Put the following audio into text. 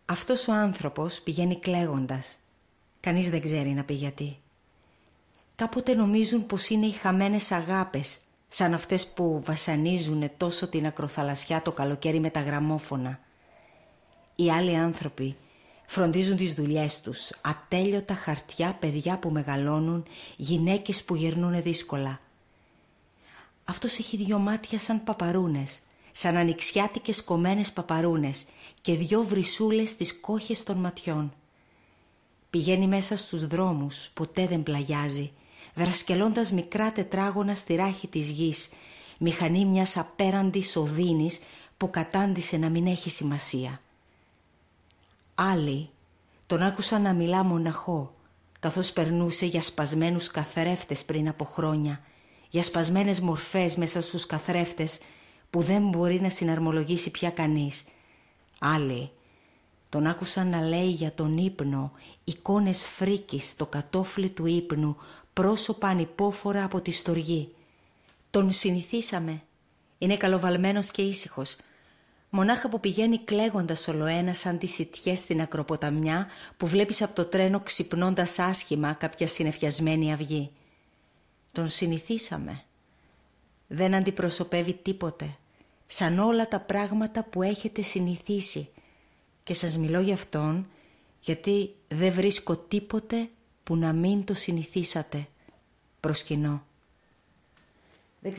Αυτός ο άνθρωπος πηγαίνει κλαίγοντας. Κανείς δεν ξέρει να πει γιατί. Κάποτε νομίζουν πως είναι οι χαμένες αγάπες, σαν αυτές που βασανίζουν τόσο την ακροθαλασσιά το καλοκαίρι με τα γραμμόφωνα. Οι άλλοι άνθρωποι φροντίζουν τις δουλειές τους, ατέλειωτα χαρτιά, παιδιά που μεγαλώνουν, γυναίκες που γυρνούν δύσκολα. Αυτός έχει 2 μάτια σαν παπαρούνες, σαν ανοιξιάτικες κομμένες παπαρούνες και 2 βρυσούλες στις κόχες των ματιών. Πηγαίνει μέσα στους δρόμους, ποτέ δεν πλαγιάζει, δρασκελώντας μικρά τετράγωνα στη ράχη της γης, μηχανή μιας απέραντης οδύνης που κατάντησε να μην έχει σημασία. Άλλοι τον άκουσαν να μιλά μοναχό, καθώς περνούσε για σπασμένους καθρέφτες πριν από χρόνια, για σπασμένες μορφές μέσα στους καθρέφτες που δεν μπορεί να συναρμολογήσει πια κανείς. Άλλοι τον άκουσαν να λέει για τον ύπνο, εικόνες φρίκης στο κατόφλι του ύπνου, πρόσωπα ανυπόφορα από τη στοργή. Τον συνηθίσαμε. Είναι καλοβαλμένος και ήσυχος. Μονάχα που πηγαίνει κλαίγοντας ολοένα σαν τις σιτιές στην ακροποταμιά που βλέπεις από το τρένο ξυπνώντας άσχημα κάποια συννεφιασμένη αυγή. Τον συνηθίσαμε. Δεν αντιπροσωπεύει τίποτε, σαν όλα τα πράγματα που έχετε συνηθίσει. Και σας μιλώ για αυτόν, γιατί δεν βρίσκω τίποτε που να μην το συνηθίσατε. Προσκυνώ.